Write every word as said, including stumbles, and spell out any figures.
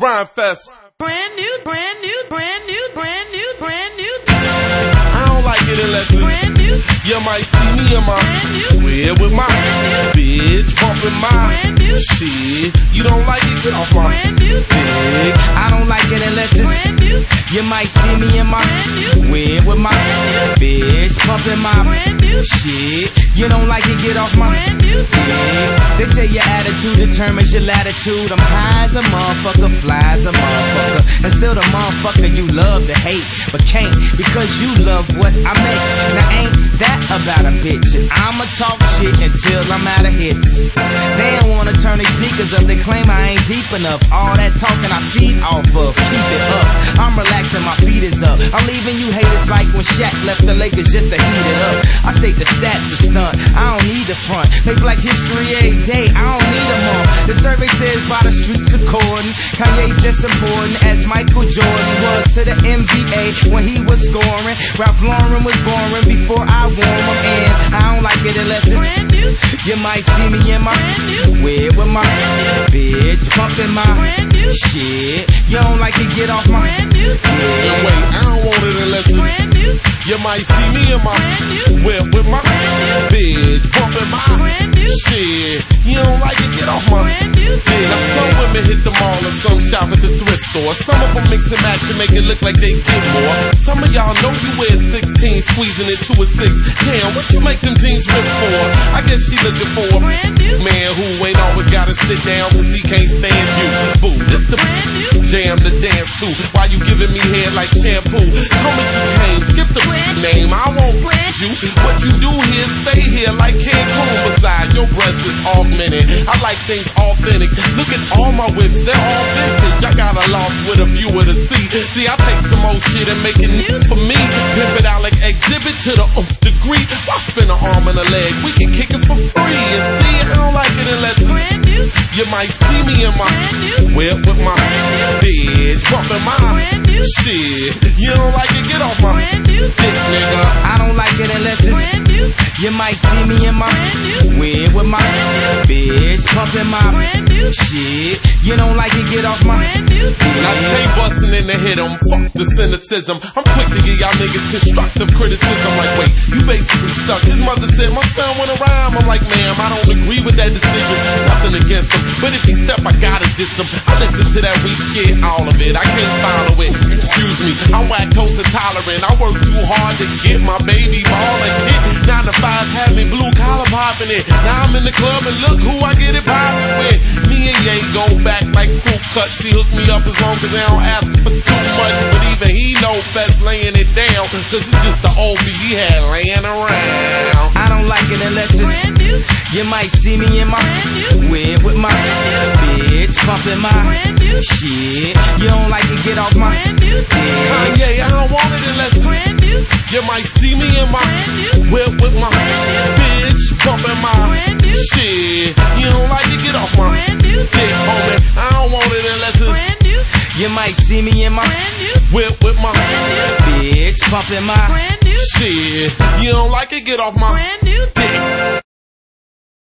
Rhymefest. Brand new, brand new, brand new, brand new, brand new. I don't like it unless it's brand new. You might see me in my crib with my bitch bumping my brand new shit. You don't like it? Get off my brand new dick. I don't like it unless it's brand new. You might see me in my crib with my bitch bumping my brand new shit. You don't like it? Get off my brand new dick. They say your attitude determines your latitude. I'm high as a motherfucker, fly as a motherfucker, and still the motherfucker you love to hate, but can't because you love what I make. Now ain't that about a bitch? And I'ma talk shit until I'm out of hits. They don't wanna turn their sneakers up, they claim I ain't deep enough. All that talking I feed off of, keep it up. I'm relaxing, my feet is up. I'm leaving you haters like when Shaq left the Lakers just to heat it up. I state the stats to stunt, I don't need the front. Make Black History every day, I don't need them all. The survey says by the streets according, Kanye just important as Michael Jordan was to the N B A when he was scoring. Ralph Lauren was boring before I wore him, and I don't like it unless it's brand new. You might see me in my crib with my bitch bumping my brand new shit. You don't like it? Get off my brand new And wait, I don't want it unless it's brand new you might see me in my whip with my bitch bumping my brand new shit. You don't like it? Get off my brand new dick. Now some women hit the mall and some shop at the thrift store. Some of them mix and match to make it look like they get more. Some of y'all know you wear sixteen, squeezing it to a six. Damn, what you make them jeans rip for? I guess she looking for a brand new man who ain't always gotta sit down cause he can't stand you. Boo, this the brand new jam to dance to. Why you giving me hair like shampoo? Come as you came, skip the name. I won't praise you. What you do here, stay here like Cancun. Besides, your breast is augmented. I like things authentic. Look at all my whips, they're all vintage. I got a loft with a view of the sea. See, I take some old shit and make it new for me. Pimp it out like exhibit to the oomph degree. Why spin an arm and a leg? We can kick it for free. And see, I don't like it unless it's brand new you might see me in my whip with my bitch bumping my brand new shit. You don't like it? Get off my brand new dick, nigga. I don't like it unless it's brand new you might see me in my crib with my bitch bumping my brand new shit. You don't like it? Get off my brand new Now Jay bustin' in the hit 'em, fuck the cynicism. I'm quick to give y'all niggas constructive criticism. Like, wait, you basically suck. His mother said, my son wanna rhyme. I'm like, ma'am, I don't agree with that decision. Nothing against him, but if he step, I gotta diss him. I listen to that weak shit, all of it. I can't follow it. Excuse me, I'm lactose intolerant. I work too hard to get my baby ball and shit. Nine to five had me blue collar popping it. Now I'm in the club and look who I get it poppin' with. Me and Ye go back like crew cuts. He hooked me up as long as they don't ask for too much. But even he know Fest laying it down, cause it's just the old me he had laying around. I don't like it unless it's brand new you might see me in my crib with my bitch bumping my brand new shit. You don't like it? Get off my brand new dick. Kanye, I don't want it unless it's brand new you might see me in my whip with my bitch bumping my brand new shit. You don't like it? Get off my brand new dick, homie. I don't want it unless it's brand new You might see me in my brand new whip with my bitch bumping my brand new shit. You don't like it? Get off my brand new dick.